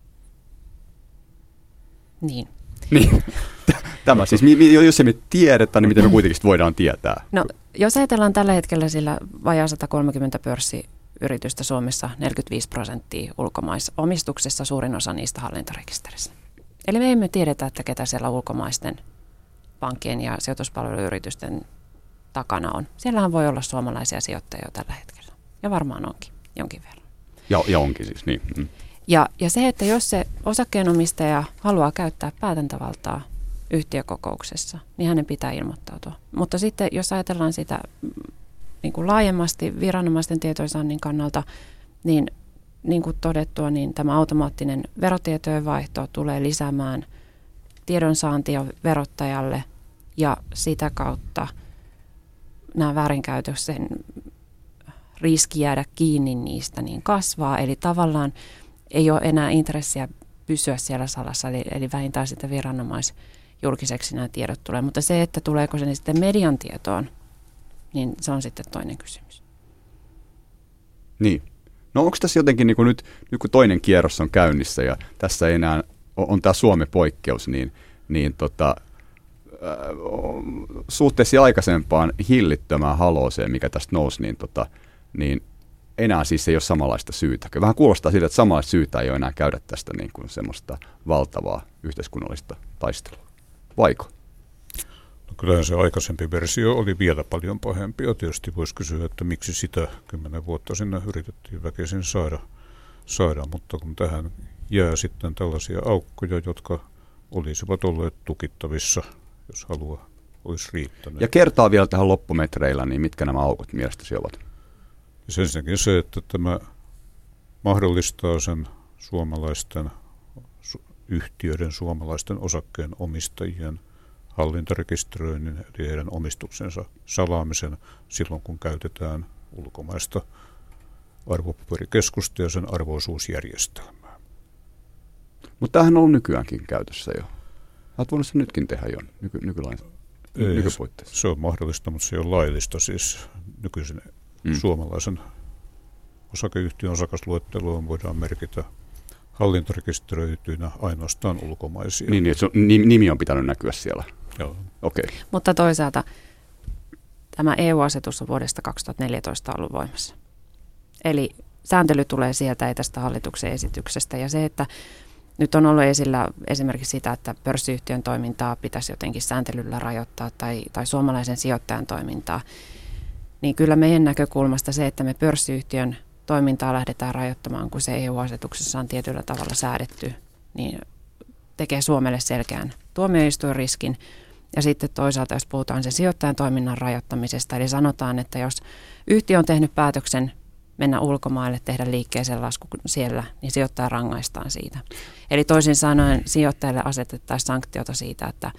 Niin. Tämä siis, jos ei me tiedetä, niin miten me kuitenkin voidaan tietää? No, jos ajatellaan tällä hetkellä sillä vajaa 130 pörssiyritystä Suomessa, 45% ulkomaisomistuksessa, suurin osa niistä hallintarekisterissä. Eli me emme tiedetä, että ketä siellä ulkomaisten pankkien ja sijoituspalveluyritysten takana on. Siellähän voi olla suomalaisia sijoittajia jo tällä hetkellä. Ja varmaan onkin jonkin verran. Ja onkin siis, niin. Ja se, että jos se osakkeenomistaja haluaa käyttää päätäntävaltaa yhtiökokouksessa, niin hänen pitää ilmoittautua. Mutta sitten jos ajatellaan sitä niin kuin laajemmasti viranomaisten tietojensaannin kannalta, niin kuin todettua, niin tämä automaattinen verotietojen vaihto tulee lisäämään tiedonsaantia verottajalle ja sitä kautta nämä väärinkäytöksen riski jäädä kiinni niistä niin kasvaa. Eli tavallaan ei ole enää intressiä pysyä siellä salassa, eli vähintään sitä viranomaisjulkiseksi nämä tiedot tulee. Mutta se, että tuleeko se sitten median tietoon, niin se on sitten toinen kysymys. Niin. No onko tässä jotenkin, niin kun nyt kun toinen kierros on käynnissä ja tässä ei enää on tämä Suomi-poikkeus, niin suhteessa aikaisempaan hillittömään halooseen, mikä tästä nousi, niin enää siis ei ole samanlaista syytä. Vähän kuulostaa siltä, että samanlaista syytä ei ole enää käydä tästä niin kuin semmoista valtavaa yhteiskunnallista taistelua. Vaiko? No kyllähän se aikaisempi versio oli vielä paljon pahempi. Ja tietysti voisi kysyä, että miksi sitä 10 vuotta sinne yritettiin väkisin saada. Mutta kun tähän jää sitten tällaisia aukkoja, jotka olisivat olleet tukittavissa, jos halua olisi riittänyt. Ja kertaa vielä tähän loppumetreillä, niin mitkä nämä aukot mielestäsi ovat? Ensinnäkin se, että tämä mahdollistaa sen suomalaisten yhtiöiden, suomalaisten osakkeen omistajien hallintarekisteröinnin, eli heidän omistuksensa salaamisen silloin, kun käytetään ulkomaista arvopaperikeskusta ja sen arvo-osuusjärjestelmää. Mutta tämähän on ollut nykyäänkin käytössä jo. Olet voinut sen nytkin tehdä jo nykypuitteissa. Se on mahdollista, mutta se ei ole laillista. Siis nykyisen suomalaisen osakeyhtiön osakasluetteloon voidaan merkitä hallintarekisteröityinä ainoastaan ulkomaisia. Niin, että nimi on pitänyt näkyä siellä. Joo. Okay. Mutta toisaalta tämä EU-asetus on vuodesta 2014 ollut voimassa. Eli sääntely tulee sieltä, ei tästä hallituksen esityksestä. Ja se, että nyt on ollut esillä esimerkiksi sitä, että pörssiyhtiön toimintaa pitäisi jotenkin sääntelyllä rajoittaa tai suomalaisen sijoittajan toimintaa, niin kyllä meidän näkökulmasta se, että me pörssiyhtiön toimintaa lähdetään rajoittamaan, kun se EU-asetuksessa on tietyllä tavalla säädetty, niin tekee Suomelle selkeän tuomioistuinriskin. Ja sitten toisaalta, jos puhutaan sen sijoittajan toiminnan rajoittamisesta, eli sanotaan, että jos yhtiö on tehnyt päätöksen mennä ulkomaille, tehdä liikkeeseen lasku siellä, niin sijoittaja rangaistaan siitä. Eli toisin sanoen sijoittajalle asetettaisiin sanktiota siitä, että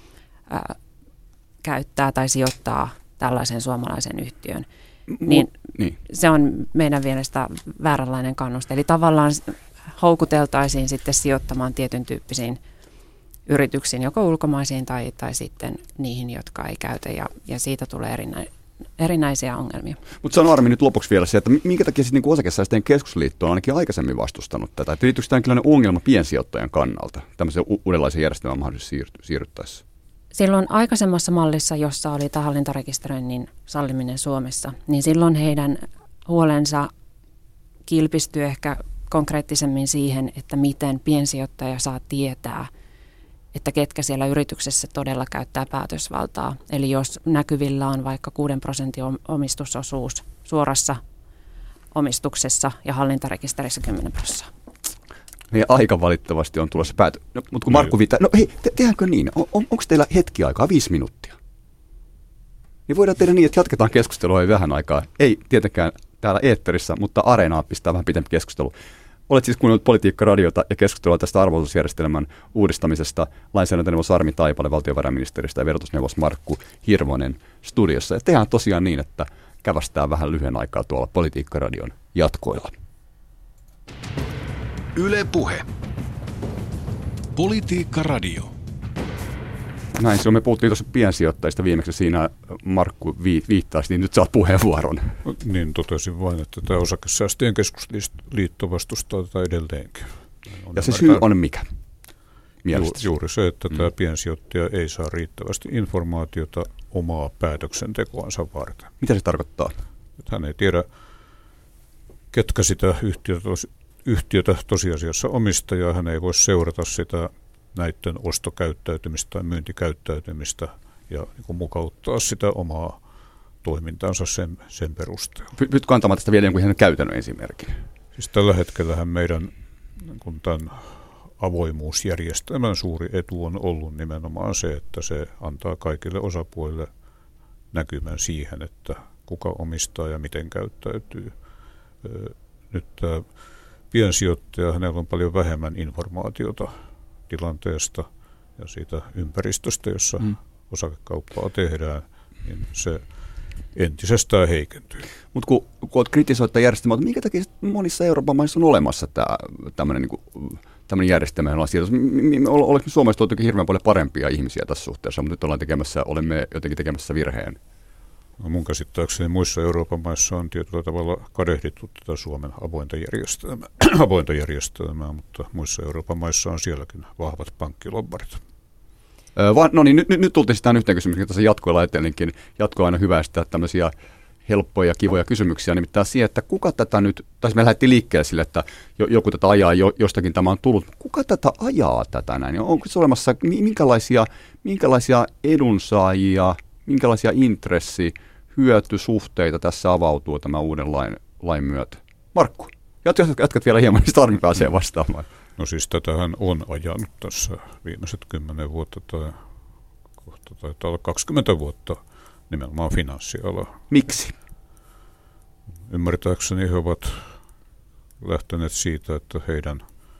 käyttää tai sijoittaa tällaisen suomalaisen yhtiön. Niin. Se on meidän mielestä vääränlainen kannuste. Eli tavallaan houkuteltaisiin sitten sijoittamaan tietyn tyyppisiin yrityksiin, joko ulkomaisiin tai sitten niihin, jotka ei käytä, ja siitä tulee erinäisiä ongelmia. Mutta sano Armi nyt lopuksi vielä se, että minkä takia sitten niin Osakesäästäjien keskusliitto on ainakin aikaisemmin vastustanut tätä, että liittyykö tämä jonkinlainen ongelma piensijoittajan kannalta, tämmöisen uudenlaisen järjestelmän mahdollisesti siirryttäessä? Silloin aikaisemmassa mallissa, jossa oli tämä hallintarekisteröinnin salliminen Suomessa, niin silloin heidän huolensa kilpistyi ehkä konkreettisemmin siihen, että miten piensijoittaja saa tietää, että ketkä siellä yrityksessä todella käyttää päätösvaltaa. Eli jos näkyvillä on vaikka 6% omistusosuus suorassa omistuksessa ja hallintarekisterissä 10%. Meidän aika valittavasti on tulossa päätö. No, mutta kun Markku viittaa, no hei, tehdäänkö niin? Onko teillä hetki aikaa, 5 minuuttia? Niin voidaan tehdä niin, että jatketaan keskustelua vähän aikaa. Ei tietenkään täällä eetterissä, mutta Areenaa pistää vähän pitempi keskustelu. Olet siis kuunnellut Politiikka-radiota ja keskustelua tästä arvo-osuusjärjestelmän uudistamisesta lainsäädäntöneuvos Armi Taipale valtiovarainministeristä ja verotusneuvos Markku Hirvonen studiossa. Ja tehdään tosiaan niin, että kävästään vähän lyhyen aikaa tuolla Politiikka-radion jatkoilla. Yle Puhe. Politiikka-radio. Näin, silloin me puhuttiin tuossa piensijoittajista viimeksi, siinä Markku viittasi, niin nyt saat puheenvuoron. Niin totesin vain, että tämä Osakesäästöjen keskusliitto vastustaa tätä edelleenkin. Ja se syy on mikä? Juuri se, että tämä piensijoittaja ei saa riittävästi informaatiota omaa päätöksentekoansa varten. Mitä se tarkoittaa? Että hän ei tiedä, ketkä sitä yhtiötä tosiasiassa omistaa, ja hän ei voi seurata sitä näiden ostokäyttäytymistä tai myyntikäyttäytymistä ja niin mukauttaa sitä omaa toimintaansa sen perusteella. Pystytkö antamaan tästä vielä jonkun ihan käytännön esimerkin? Siis tällä hetkellähän meidän niin tämän avoimuusjärjestelmän suuri etu on ollut nimenomaan se, että se antaa kaikille osapuolille näkymän siihen, että kuka omistaa ja miten käyttäytyy. Nyt tämä piensijoittaja, hänellä on paljon vähemmän informaatiota tilanteesta ja siitä ympäristöstä, jossa osakekauppaa tehdään, niin se entisestään heikentyy. Mutta kun olet kritisoittaa järjestelmää, minkä takia monissa Euroopan maissa on olemassa tämmöinen järjestelmä, jolla on siirros? Oletko Suomessa toki hirveän paljon parempia ihmisiä tässä suhteessa, mutta nyt olemme jotenkin tekemässä virheen? No mun käsittääkseni muissa Euroopan maissa on tietyllä tavalla kadehdittu tätä Suomen avointa järjestelmää, mutta muissa Euroopan maissa on sielläkin vahvat pankkilobbarit. No niin, nyt tultiin tähän yhteen kysymykseen, tässä jatkoilla etelinkin. Jatko on aina hyvä esittää tämmöisiä helppoja, kivoja kysymyksiä, nimittäin siihen, että kuka tätä nyt, tai me lähdettiin liikkeelle sille, että joku tätä ajaa, jostakin tämä on tullut. Kuka tätä ajaa tätä näin? Onko se olemassa, minkälaisia edunsaajia, minkälaisia hyötysuhteita tässä avautuu tämän uuden lain myötä? Markku, jatkat vielä hieman, niin Armi pääsee vastaamaan. No siis tätähän on ajanut tässä viimeiset 10 vuotta tai kohta taitaa olla 20 vuotta nimenomaan finanssiala. Miksi? Ymmärtääkseni he ovat lähteneet siitä, että heidän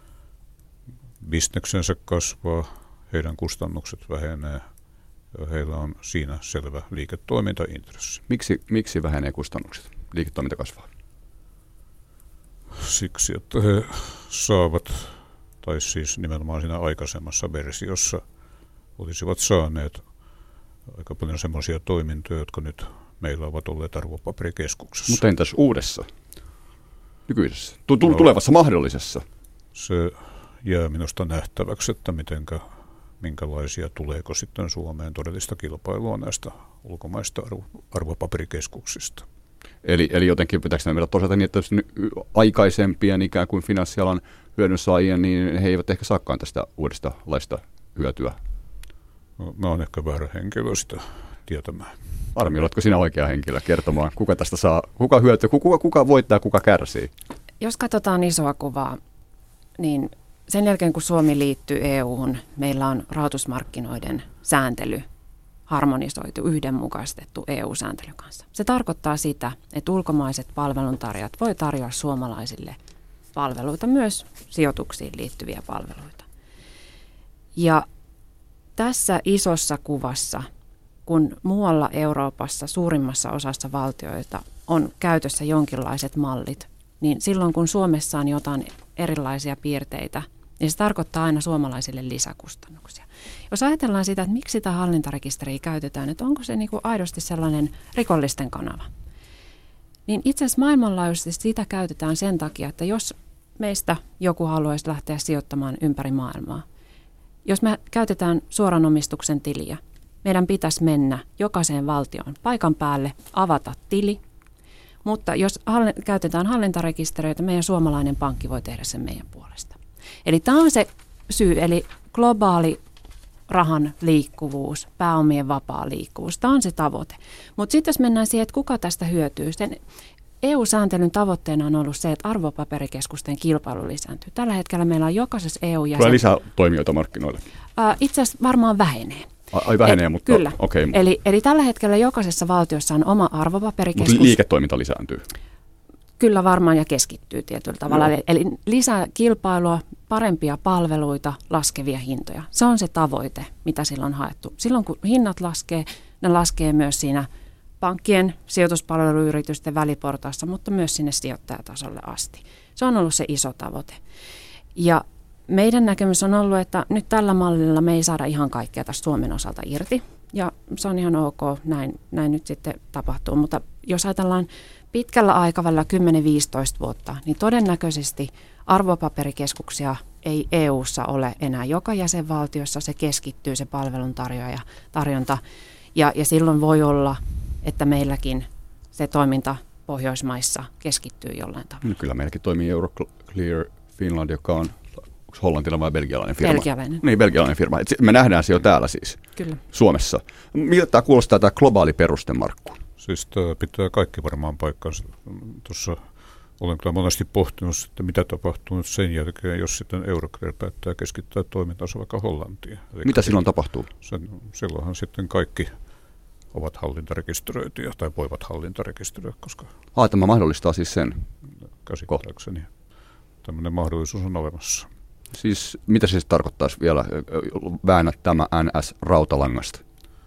bisneksensä kasvaa, heidän kustannukset vähenee ja heillä on siinä selvä liiketoimintaintressi. Miksi vähenee kustannukset? Liiketoiminta kasvaa? Siksi, että he saavat, tai siis nimenomaan siinä aikaisemmassa versiossa olisivat saaneet aika paljon semmoisia toimintoja, jotka nyt meillä ovat olleet arvopaperikeskuksessa. Mutta entäs uudessa? Nykyisessä? Tulevassa mahdollisessa? Se jää minusta nähtäväksi, että minkälaisia tuleeko sitten Suomeen todellista kilpailua näistä ulkomaista arvopaperikeskuksista. Eli jotenkin pitääkö meillä toisaalta niin, että aikaisempien ikään kuin finanssialan hyödynsaajien, niin he eivät ehkä saakaan tästä uudesta laista hyötyä? No, mä oon ehkä väärä henkilö sitä tietämään. Armi, oletko sinä oikea henkilö kertomaan, kuka tästä saa, kuka hyötyy, kuka voittaa, kuka kärsii? Jos katsotaan isoa kuvaa, niin sen jälkeen kun Suomi liittyy EU:hun, meillä on rahoitusmarkkinoiden sääntely harmonisoitu, yhdenmukaistettu EU-sääntelyn kanssa. Se tarkoittaa sitä, että ulkomaiset palveluntarjoajat voi tarjoa suomalaisille palveluita, myös sijoituksiin liittyviä palveluita. Ja tässä isossa kuvassa, kun muualla Euroopassa suurimmassa osassa valtioita on käytössä jonkinlaiset mallit, niin silloin kun Suomessa on jotain erilaisia piirteitä, niin se tarkoittaa aina suomalaisille lisäkustannuksia. Jos ajatellaan sitä, että miksi sitä hallintarekisteriä käytetään, että onko se niin kuin aidosti sellainen rikollisten kanava, niin itse asiassa maailmanlaajuisesti sitä käytetään sen takia, että jos meistä joku haluaisi lähteä sijoittamaan ympäri maailmaa, jos me käytetään suoran omistuksen tiliä, meidän pitäisi mennä jokaiseen valtioon paikan päälle, avata tili, mutta jos käytetään hallintarekisteröitä, meidän suomalainen pankki voi tehdä sen meidän puolesta. Eli tämä on se syy, eli globaali rahan liikkuvuus, pääomien vapaa liikkuvuus, tämä on se tavoite. Mutta sitten jos mennään siihen, että kuka tästä hyötyy, EU-sääntelyn tavoitteena on ollut se, että arvopaperikeskusten kilpailu lisääntyy. Tällä hetkellä meillä on jokaisessa EU-jäsen... Tulee lisää toimijoita markkinoille. Itse asiassa varmaan vähenee. Ai vähenee, mutta kyllä. okei. Eli tällä hetkellä jokaisessa valtiossa on oma arvopaperikeskus. Mutta liiketoiminta lisääntyy. Kyllä varmaan ja keskittyy tietyllä tavalla. No. Eli lisää kilpailua, parempia palveluita, laskevia hintoja. Se on se tavoite, mitä silloin on haettu. Silloin kun hinnat laskee, ne laskee myös siinä pankkien, sijoituspalveluyritysten väliportaassa, mutta myös sinne sijoittajatasolle asti. Se on ollut se iso tavoite. Ja meidän näkemys on ollut, että nyt tällä mallilla me ei saada ihan kaikkea tästä Suomen osalta irti. Ja se on ihan ok, näin nyt sitten tapahtuu. Mutta jos ajatellaan pitkällä aikavälillä 10-15 vuotta, niin todennäköisesti arvopaperikeskuksia ei EU:ssa ole enää joka jäsenvaltiossa. Se keskittyy se palveluntarjonta ja silloin voi olla, että meilläkin se toiminta Pohjoismaissa keskittyy jollain tavalla. No, kyllä meilläkin toimii Euroclear Finland, joka on hollantilainen vai belgialainen firma? Belgialainen. Niin, belgialainen firma. Me nähdään se jo täällä siis, kyllä. Suomessa. Miltä tämä kuulostaa tämä globaali peruste, Markku? Siis tämä pitää kaikki varmaan paikkansa. Tuossa olen kyllä monesti pohtinut, että mitä tapahtuu nyt sen jälkeen, jos sitten Euroclear päättää keskittää toimintansa vaikka Hollantiin. Mitä silloin tapahtuu? Silloinhan sitten kaikki ovat hallintarekisteröityjä tai voivat hallintarekisteröidä, koska... Tämä mahdollistaa siis sen? Käsittääkseni tämmöinen mahdollisuus on olemassa. Siis mitä se siis tarkoittaisi vielä, väännä tämä NS-rautalangasta?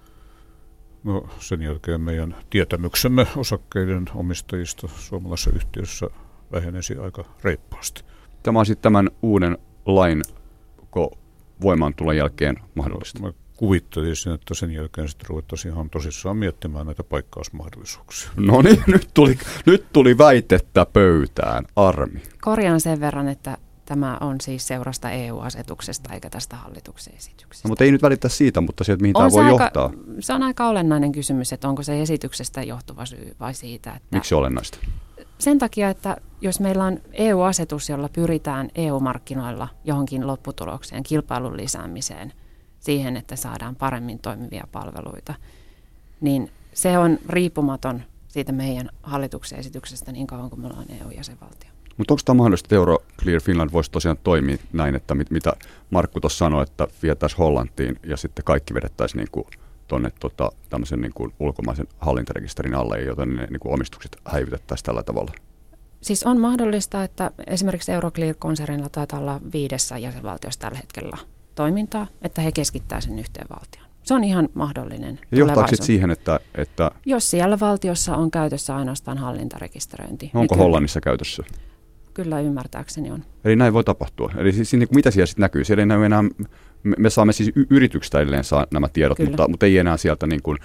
No sen jälkeen meidän tietämyksemme osakkeiden omistajista suomalaisessa yhtiössä vähenesi aika reippaasti. Tämä on sitten tämän uuden lain voimaantulon jälkeen mahdollista? Mä kuvittelisin, että sen jälkeen sitten ruvettaisiin ihan tosissaan miettimään näitä paikkausmahdollisuuksia. No niin, nyt tuli väitettä pöytään, Armi. Korjaan sen verran, että tämä on siis seurasta EU-asetuksesta eikä tästä hallituksen esityksestä. No, mutta ei nyt välitä siitä, mutta sieltä mihin tämä voi johtaa. Se on aika olennainen kysymys, että onko se esityksestä johtuva syy vai siitä, että... Miksi olennaista? Sen takia, että jos meillä on EU-asetus, jolla pyritään EU-markkinoilla johonkin lopputulokseen, kilpailun lisäämiseen, siihen, että saadaan paremmin toimivia palveluita, niin se on riippumaton siitä meidän hallituksen esityksestä niin kauan kuin me ollaan EU-jäsenvaltio. Mutta onko tämä mahdollista, että Euroclear Finland voisi tosiaan toimia näin, että mitä Markku tuossa sanoi, että vietäisiin Hollantiin ja sitten kaikki vedettäisiin niin tuonne tämmöisen niin kuin ulkomaisen hallintarekisterin alle, joten ne niin kuin omistukset häivytettäisiin tällä tavalla? Siis on mahdollista, että esimerkiksi Euroclear-konsernilla taitaa olla 5 jäsenvaltiossa tällä hetkellä toimintaa, että he keskittävät sen yhteen valtioon. Se on ihan mahdollinen. Ja johtaako sitten siihen, että... Jos siellä valtiossa on käytössä ainoastaan hallintarekisteröinti. Onko niin Hollannissa käytössä? Kyllä ymmärtääkseni on. Eli näin voi tapahtua. Eli siis, niin mitä siellä sitten näkyy? Siellä ei näy enää, me saamme siis yrityksestä edelleen saa nämä tiedot, mutta ei enää sieltä niin kuin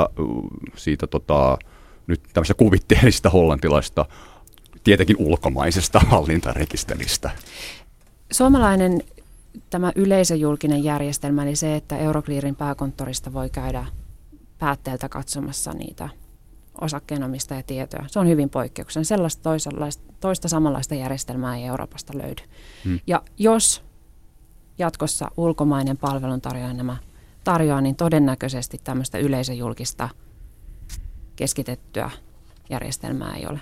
siitä nyt tämmöistä kuvitteellista hollantilaista, tietenkin ulkomaisesta hallintarekisteristä. Suomalainen tämä yleisöjulkinen järjestelmä, eli se, että Euroclearin pääkonttorista voi käydä päätteeltä katsomassa niitä osakkeenomistajatietoja. Se on hyvin poikkeuksellinen. Sellaista toista samanlaista järjestelmää ei Euroopasta löydy. Ja jos jatkossa ulkomainen palveluntarjoaja nämä tarjoaa, niin todennäköisesti tämmöistä yleisöjulkista keskitettyä järjestelmää ei ole.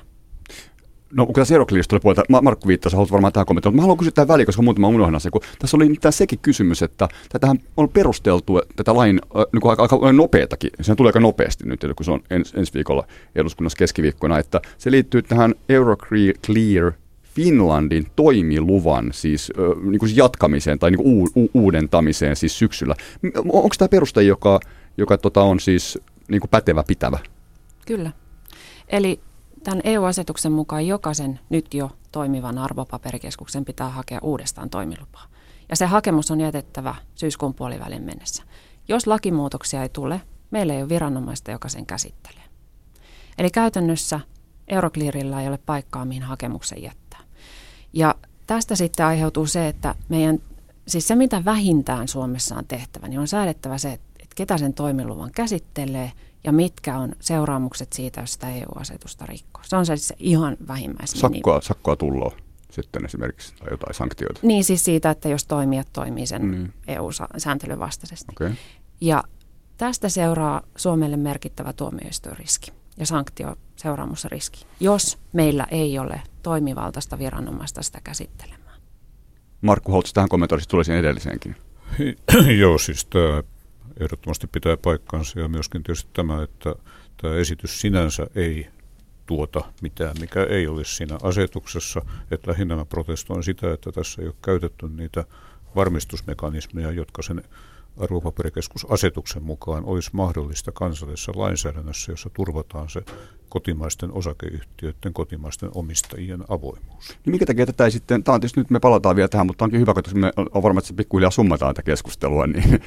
No kun tässä Euroclearista tuli puolelta, Markku viittasi, haluat varmaan tähän kommentoida, mutta mä haluan kysyä tämän väliin, koska muuten mä unohdan sen, kun tässä oli sekin kysymys, että tätähän on perusteltu, tätä lain niin aika nopeatakin, sehän tulee aika nopeasti nyt, kun se on ensi viikolla eduskunnassa keskiviikkona, että se liittyy tähän Euroclear Finlandin toimiluvan siis, niin kuin jatkamiseen tai niin kuin uudentamiseen siis syksyllä. Onko tämä peruste, joka on siis niin kuin pätevä, pitävä? Kyllä. Eli tämän EU-asetuksen mukaan jokaisen nyt jo toimivan arvopaperikeskuksen pitää hakea uudestaan toimilupaa. Ja se hakemus on jätettävä syyskuun puolivälin mennessä. Jos lakimuutoksia ei tule, meillä ei ole viranomaista, joka sen käsittelee. Eli käytännössä Euroclearilla ei ole paikkaa, mihin hakemuksen jättää. Ja tästä sitten aiheutuu se, että siis se mitä vähintään Suomessa on tehtävä, niin on säädettävä se, että ketä sen toimiluvan käsittelee ja mitkä on seuraamukset siitä, jos sitä EU-asetusta rikkoo. Se on se ihan vähimmäisminimi. Sakkoa tulloo sitten esimerkiksi tai jotain sanktioita. Niin siis siitä, että jos toimijat toimii sen EU-sääntelyn vastaisesti. Okay. Ja tästä seuraa Suomelle merkittävä tuomioistuinriski. ja sanktioseuraamusriski, jos meillä ei ole toimivaltaista viranomaista sitä käsittelemään. Markku Holtz, tähän kommentoisin tulee siihen edelliseenkin. Joo, siis tämä ehdottomasti pitää paikkansa ja myöskin tietysti tämä, että tämä esitys sinänsä ei tuota mitään, mikä ei olisi siinä asetuksessa. Että lähinnä mä protestoin sitä, että tässä ei ole käytetty niitä varmistusmekanismeja, jotka sen arvopaperikeskusasetuksen mukaan olisi mahdollista kansallisessa lainsäädännössä, jossa turvataan se kotimaisten osakeyhtiöiden, kotimaisten omistajien avoimuus. Niin minkä takia tätä ei sitten, tämä on tietysti nyt me palataan vielä tähän, mutta onkin hyvä, koska me on varmaan, että se pikkuhiljaa summataan tätä keskustelua,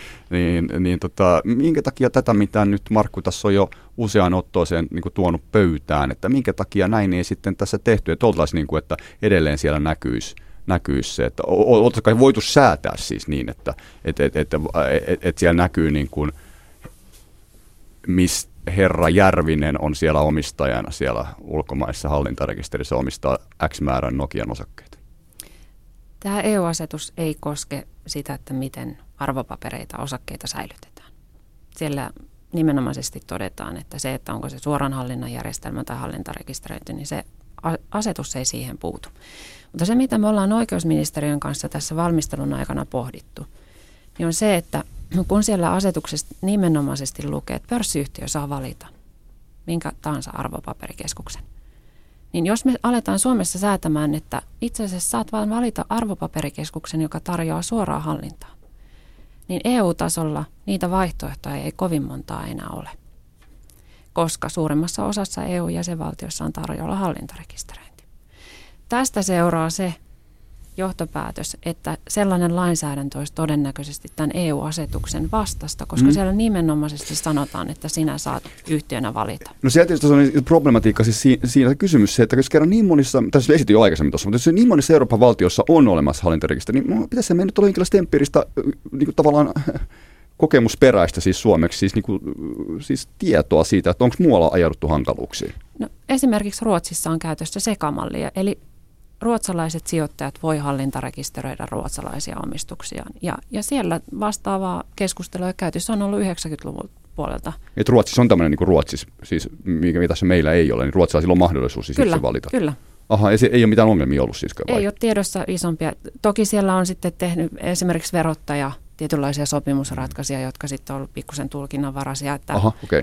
minkä takia tätä, mitä nyt Markku tässä on jo useaan ottoiseen niin kuin tuonut pöytään, että minkä takia näin ei sitten tässä tehty, että oltaisiin niin kuin, että edelleen siellä näkyisi se, että oltaisiin voitu säätää siis niin, että siellä näkyy niin kuin, missä herra Järvinen on siellä omistajana siellä ulkomaisessa hallintarekisterissä omistaa X määrän Nokian osakkeita. Tämä EU-asetus ei koske sitä, että miten arvopapereita, osakkeita säilytetään. Siellä nimenomaisesti todetaan, että se, että onko se suoran hallinnan järjestelmä tai hallintarekisteröinti, niin se asetus ei siihen puutu. Mutta se, mitä me ollaan oikeusministeriön kanssa tässä valmistelun aikana pohdittu, niin on se, että kun siellä asetuksessa nimenomaisesti lukee, että pörssiyhtiö saa valita minkä tahansa arvopaperikeskuksen, niin jos me aletaan Suomessa säätämään, että itse asiassa saat vain valita arvopaperikeskuksen, joka tarjoaa suoraa hallintaa, niin EU-tasolla niitä vaihtoehtoja ei kovin montaa enää ole, koska suurimmassa osassa EU-jäsenvaltioissa on tarjolla hallintarekisteröinti. Tästä seuraa se johtopäätös, että sellainen lainsäädäntö olisi todennäköisesti tämän EU-asetuksen vastasta, koska siellä nimenomaisesti sanotaan, että sinä saat yhtiönä valita. No sieltä tietysti on problematiikka siis siinä kysymys se, että jos kerran niin monissa, tässä esitin jo aikaisemmin tuossa, mutta jos niin monissa Euroopan valtioissa on olemassa hallintarekisteri, niin pitäisi meidän nyt olla jonkinlaista empiiristä niin tavallaan kokemusperäistä siis suomeksi, siis tietoa siitä, että onko muualla ajauduttu hankaluuksiin? No, esimerkiksi Ruotsissa on käytössä sekamallia, eli ruotsalaiset sijoittajat voi hallintarekisteröidä ruotsalaisia omistuksiaan. Ja siellä vastaavaa keskustelua käytössä on ollut 90-luvun puolelta. Että Ruotsissa on tämmöinen niin kuin Ruotsissa, siis mikä tässä meillä ei ole, niin ruotsalaisilla on mahdollisuus siis itse valita. Kyllä. Aha, ei ole mitään ongelmia ollut siis vai? Ei ole tiedossa isompia. Toki siellä on sitten tehnyt esimerkiksi verottaja tietynlaisia sopimusratkaisuja, jotka sitten on ollut pikkusen tulkinnanvaraisia, että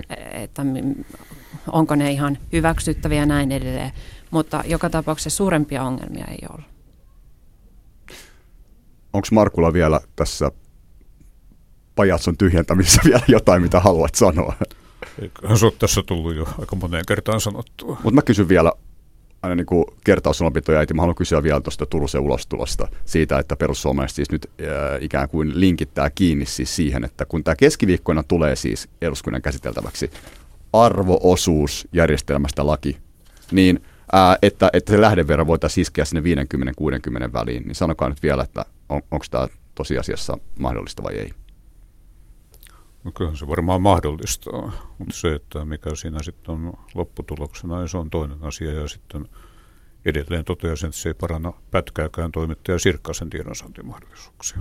onko ne ihan hyväksyttäviä ja näin edelleen. Mutta joka tapauksessa suurempia ongelmia ei ole. Onko Markulla vielä tässä pajatson tyhjentämisessä vielä jotain, mitä haluat sanoa? Eiköhän se ole tässä tullut jo aika moneen kertaan sanottua. Mutta mä kysyn vielä, aina niin kuin kertaussolopitoäiti, mä haluan kysyä vielä tuosta Turusen ulostulosta siitä, että perussuomalaiset siis nyt ikään kuin linkittää kiinni siis siihen, että kun tämä keskiviikkoina tulee siis eduskunnan käsiteltäväksi arvo-osuusjärjestelmästä laki, niin että se lähdeverran voitaisiin iskeä sinne 50-60 väliin, niin sanokaa nyt vielä, että onko tämä tosiasiassa mahdollista vai ei? No kyllähän se varmaan mahdollista, mutta se, että mikä siinä sitten on lopputuloksena, niin se on toinen asia. Ja sitten edelleen toteaisin, että se ei paranna pätkääkään toimittaja Sirkkasen tiedonsaantimahdollisuuksia.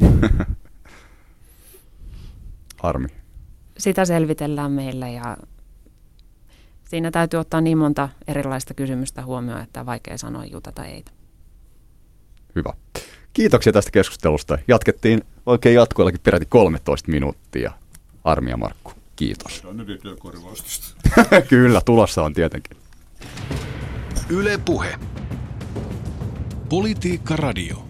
Harmi. Sitä selvitellään meillä ja siinä täytyy ottaa niin monta erilaista kysymystä huomioon, että on vaikea sanoa juuta tai ei. Hyvä. Kiitoksia tästä keskustelusta. Jatkettiin oikein jatkoillakin peräti 13 minuuttia. Armi ja Markku, kiitos. Kyllä, tulossa on tietenkin. Yle Puhe. Politiikka Radio.